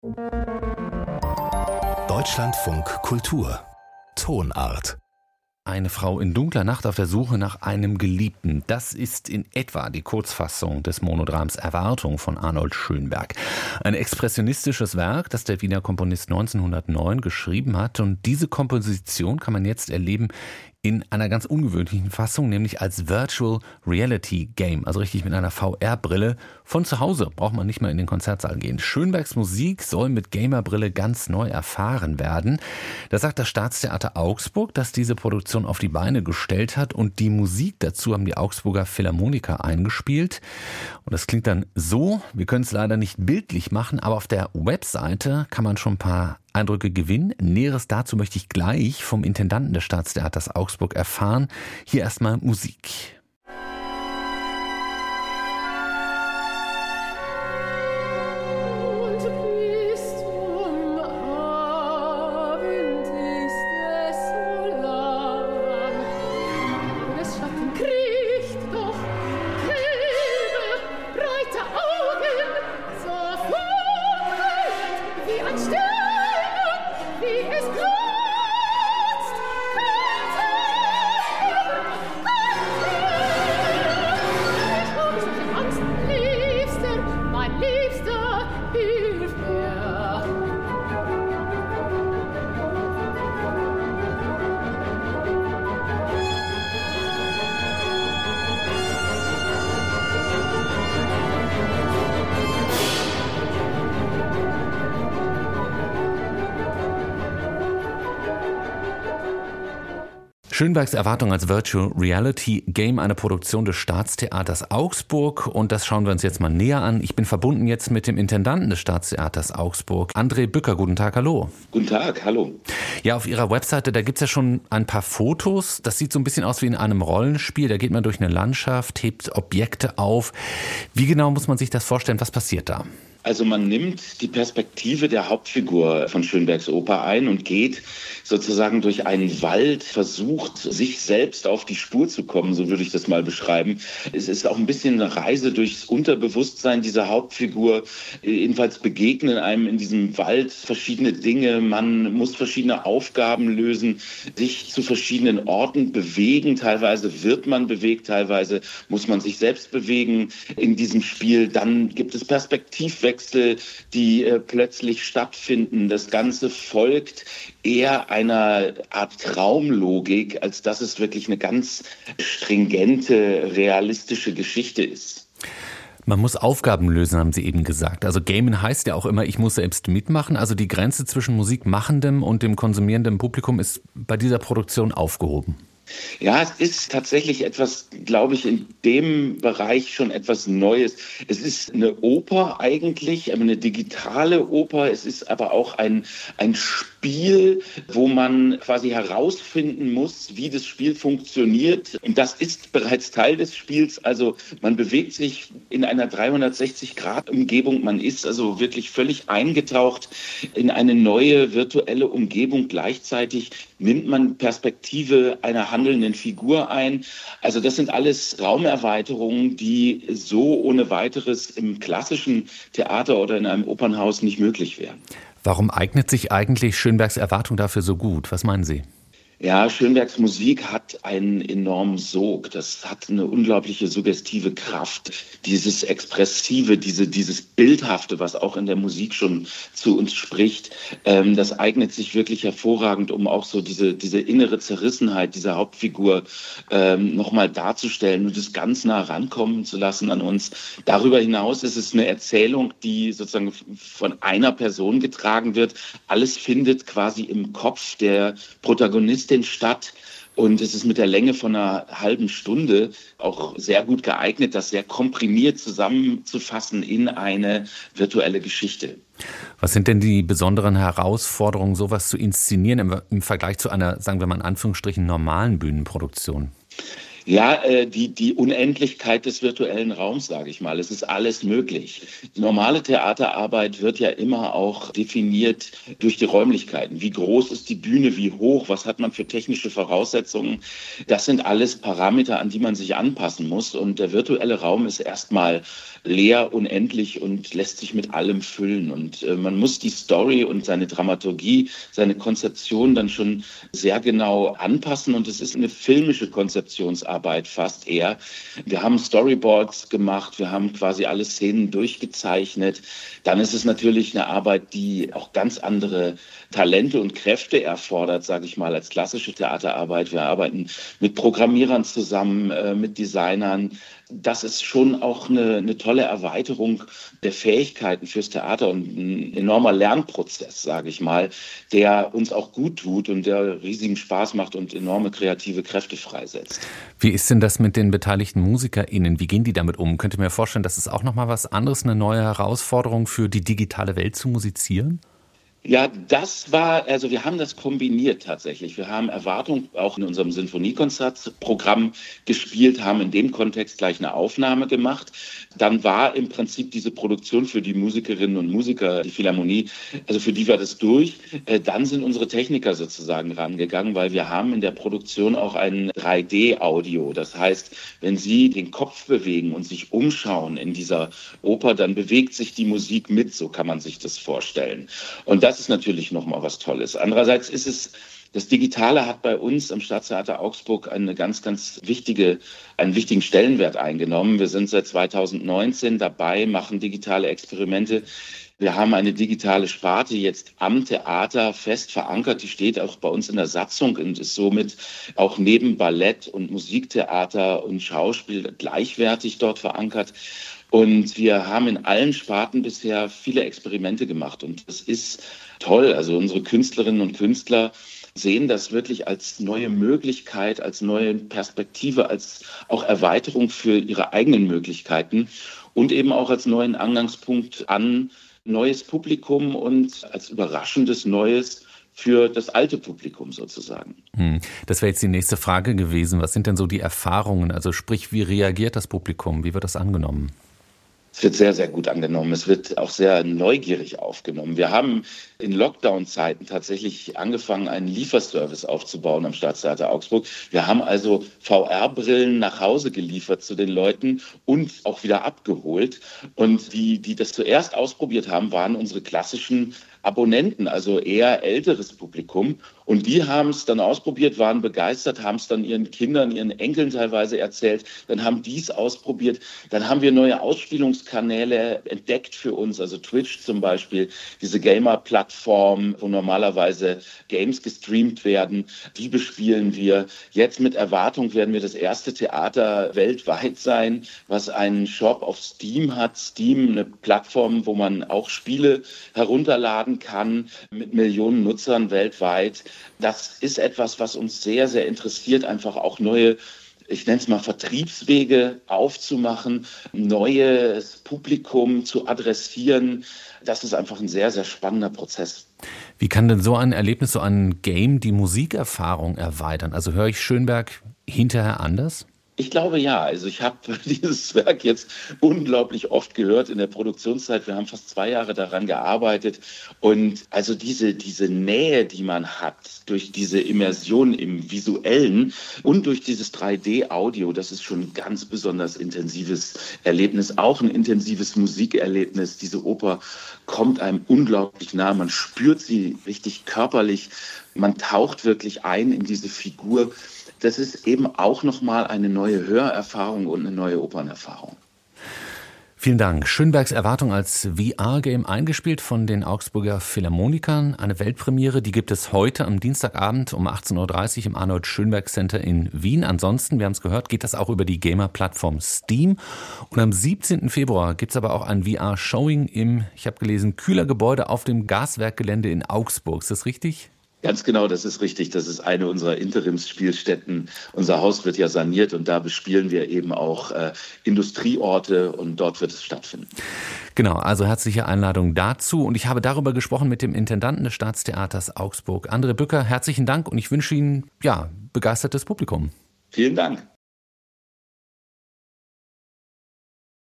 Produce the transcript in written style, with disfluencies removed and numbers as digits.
Deutschlandfunk Kultur Tonart. Eine Frau in dunkler Nacht auf der Suche nach einem Geliebten. Das ist in etwa die Kurzfassung des Monodrams Erwartung von Arnold Schönberg. Ein expressionistisches Werk, das der Wiener Komponist 1909 geschrieben hat. Und diese Komposition kann man jetzt erleben in einer ganz ungewöhnlichen Fassung, nämlich als Virtual Reality Game, also richtig mit einer VR-Brille. Von zu Hause braucht man nicht mehr in den Konzertsaal gehen. Schönbergs Musik soll mit Gamerbrille ganz neu erfahren werden. Das sagt das Staatstheater Augsburg, das diese Produktion auf die Beine gestellt hat, und die Musik dazu haben die Augsburger Philharmoniker eingespielt. Und das klingt dann so, wir können es leider nicht bildlich machen, aber auf der Webseite kann man schon ein paar Eindrücke gewinnen. Näheres dazu möchte ich gleich vom Intendanten des Staatstheaters Augsburg erfahren. Hier erstmal Musik. Schönbergs Erwartung als Virtual Reality Game, eine Produktion des Staatstheaters Augsburg. Und das schauen wir uns jetzt mal näher an. Ich bin verbunden jetzt mit dem Intendanten des Staatstheaters Augsburg, André Bücker. Guten Tag, hallo. Guten Tag, hallo. Ja, auf Ihrer Webseite, da gibt's ja schon ein paar Fotos. Das sieht so ein bisschen aus wie in einem Rollenspiel. Da geht man durch eine Landschaft, hebt Objekte auf. Wie genau muss man sich das vorstellen? Was passiert da? Also man nimmt die Perspektive der Hauptfigur von Schönbergs Oper ein und geht sozusagen durch einen Wald, versucht, sich selbst auf die Spur zu kommen, so würde ich das mal beschreiben. Es ist auch ein bisschen eine Reise durchs Unterbewusstsein dieser Hauptfigur. Jedenfalls begegnen einem in diesem Wald verschiedene Dinge. Man muss verschiedene Aufgaben lösen, sich zu verschiedenen Orten bewegen. Teilweise wird man bewegt, teilweise muss man sich selbst bewegen in diesem Spiel. Dann gibt es Perspektivwechsel, die plötzlich stattfinden. Das Ganze folgt eher einer Art Traumlogik, als dass es wirklich eine ganz stringente, realistische Geschichte ist. Man muss Aufgaben lösen, haben Sie eben gesagt. Also Gamen heißt ja auch immer, ich muss selbst mitmachen. Also die Grenze zwischen Musikmachendem und dem konsumierenden Publikum ist bei dieser Produktion aufgehoben. Ja, es ist tatsächlich etwas, glaube ich, in dem Bereich schon etwas Neues. Es ist eine Oper eigentlich, eine digitale Oper. Es ist aber auch ein Spiel, wo man quasi herausfinden muss, wie das Spiel funktioniert. Und das ist bereits Teil des Spiels. Also man bewegt sich in einer 360-Grad-Umgebung. Man ist also wirklich völlig eingetaucht in eine neue virtuelle Umgebung. Gleichzeitig nimmt man Perspektive einer handelnden Figur ein. Also das sind alles Raumerweiterungen, die so ohne weiteres im klassischen Theater oder in einem Opernhaus nicht möglich wären. Warum eignet sich eigentlich Schönbergs Erwartung dafür so gut? Was meinen Sie? Ja, Schönbergs Musik hat einen enormen Sog. Das hat eine unglaubliche suggestive Kraft. Dieses Expressive, dieses Bildhafte, was auch in der Musik schon zu uns spricht, das eignet sich wirklich hervorragend, um auch so diese innere Zerrissenheit dieser Hauptfigur nochmal darzustellen und es ganz nah rankommen zu lassen an uns. Darüber hinaus ist es eine Erzählung, die sozusagen von einer Person getragen wird. Alles findet quasi im Kopf der Protagonistin statt. Und es ist mit der Länge von einer halben Stunde auch sehr gut geeignet, das sehr komprimiert zusammenzufassen in eine virtuelle Geschichte. Was sind denn die besonderen Herausforderungen, sowas zu inszenieren im Vergleich zu einer, sagen wir mal in Anführungsstrichen, normalen Bühnenproduktion? Ja, die Unendlichkeit des virtuellen Raums, sage ich mal. Es ist alles möglich. Die normale Theaterarbeit wird ja immer auch definiert durch die Räumlichkeiten. Wie groß ist die Bühne, wie hoch, was hat man für technische Voraussetzungen? Das sind alles Parameter, an die man sich anpassen muss. Und der virtuelle Raum ist erstmal leer, unendlich und lässt sich mit allem füllen. Und man muss die Story und seine Dramaturgie, seine Konzeption dann schon sehr genau anpassen. Und es ist eine filmische Konzeptionsarbeit fast eher. Wir haben Storyboards gemacht, wir haben quasi alle Szenen durchgezeichnet. Dann ist es natürlich eine Arbeit, die auch ganz andere Talente und Kräfte erfordert, sage ich mal, als klassische Theaterarbeit. Wir arbeiten mit Programmierern zusammen, mit Designern. Das ist schon auch eine tolle Erweiterung der Fähigkeiten fürs Theater und ein enormer Lernprozess, sage ich mal, der uns auch gut tut und der riesigen Spaß macht und enorme kreative Kräfte freisetzt. Wie ist denn das mit den beteiligten MusikerInnen? Wie gehen die damit um? Könnt ihr mir vorstellen, das ist auch nochmal was anderes, eine neue Herausforderung für die digitale Welt zu musizieren? Ja, wir haben das kombiniert tatsächlich. Wir haben Erwartung auch in unserem Sinfoniekonzertprogramm gespielt, haben in dem Kontext gleich eine Aufnahme gemacht. Dann war im Prinzip diese Produktion für die Musikerinnen und Musiker, die Philharmonie, also für die war das durch. Dann sind unsere Techniker sozusagen rangegangen, weil wir haben in der Produktion auch ein 3D-Audio. Das heißt, wenn Sie den Kopf bewegen und sich umschauen in dieser Oper, dann bewegt sich die Musik mit, so kann man sich das vorstellen. Und das ist natürlich nochmal was Tolles. Andererseits das Digitale hat bei uns am Staatstheater Augsburg einen ganz wichtigen Stellenwert eingenommen. Wir sind seit 2019 dabei, machen digitale Experimente. Wir haben eine digitale Sparte jetzt am Theater fest verankert. Die steht auch bei uns in der Satzung und ist somit auch neben Ballett und Musiktheater und Schauspiel gleichwertig dort verankert. Und wir haben in allen Sparten bisher viele Experimente gemacht. Und das ist toll. Also unsere Künstlerinnen und Künstler sehen das wirklich als neue Möglichkeit, als neue Perspektive, als auch Erweiterung für ihre eigenen Möglichkeiten und eben auch als neuen Angangspunkt an neues Publikum und als überraschendes Neues für das alte Publikum sozusagen. Das wäre jetzt die nächste Frage gewesen. Was sind denn so die Erfahrungen? Also sprich, wie reagiert das Publikum? Wie wird das angenommen? Es wird sehr, sehr gut angenommen. Es wird auch sehr neugierig aufgenommen. Wir haben in Lockdown-Zeiten tatsächlich angefangen, einen Lieferservice aufzubauen am Staatstheater Augsburg. Wir haben also VR-Brillen nach Hause geliefert zu den Leuten und auch wieder abgeholt. Und die das zuerst ausprobiert haben, waren unsere klassischen Abonnenten, also eher älteres Publikum. Und die haben es dann ausprobiert, waren begeistert, haben es dann ihren Kindern, ihren Enkeln teilweise erzählt. Dann haben die es ausprobiert. Dann haben wir neue Ausspielungskanäle entdeckt für uns, also Twitch zum Beispiel, diese Gamer-Plattform, wo normalerweise Games gestreamt werden. Die bespielen wir. Jetzt mit Erwartung werden wir das erste Theater weltweit sein, was einen Shop auf Steam hat. Steam, eine Plattform, wo man auch Spiele herunterladen kann mit Millionen Nutzern weltweit. Das ist etwas, was uns sehr, sehr interessiert, einfach auch neue, ich nenne es mal Vertriebswege aufzumachen, neues Publikum zu adressieren. Das ist einfach ein sehr, sehr spannender Prozess. Wie kann denn so ein Erlebnis, so ein Game die Musikerfahrung erweitern? Also höre ich Schönberg hinterher anders? Ich glaube ja. Also ich habe dieses Werk jetzt unglaublich oft gehört in der Produktionszeit. Wir haben fast 2 Jahre daran gearbeitet. Und also diese Nähe, die man hat durch diese Immersion im Visuellen und durch dieses 3D-Audio, das ist schon ein ganz besonders intensives Erlebnis. Auch ein intensives Musikerlebnis. Diese Oper kommt einem unglaublich nah. Man spürt sie richtig körperlich. Man taucht wirklich ein in diese Figur. Das ist eben auch nochmal eine neue Hörerfahrung und eine neue Opernerfahrung. Vielen Dank. Schönbergs Erwartung als VR-Game eingespielt von den Augsburger Philharmonikern. Eine Weltpremiere, die gibt es heute am Dienstagabend um 18.30 Uhr im Arnold-Schönberg-Center in Wien. Ansonsten, wir haben es gehört, geht das auch über die Gamer-Plattform Steam. Und am 17. Februar gibt es aber auch ein VR-Showing im, ich habe gelesen, Kühlergebäude auf dem Gaswerkgelände in Augsburg. Ist das richtig? Ganz genau, das ist richtig. Das ist eine unserer Interimsspielstätten. Unser Haus wird ja saniert und da bespielen wir eben auch Industrieorte und dort wird es stattfinden. Genau, also herzliche Einladung dazu. Und ich habe darüber gesprochen mit dem Intendanten des Staatstheaters Augsburg, André Bücker. Herzlichen Dank und ich wünsche Ihnen begeistertes Publikum. Vielen Dank.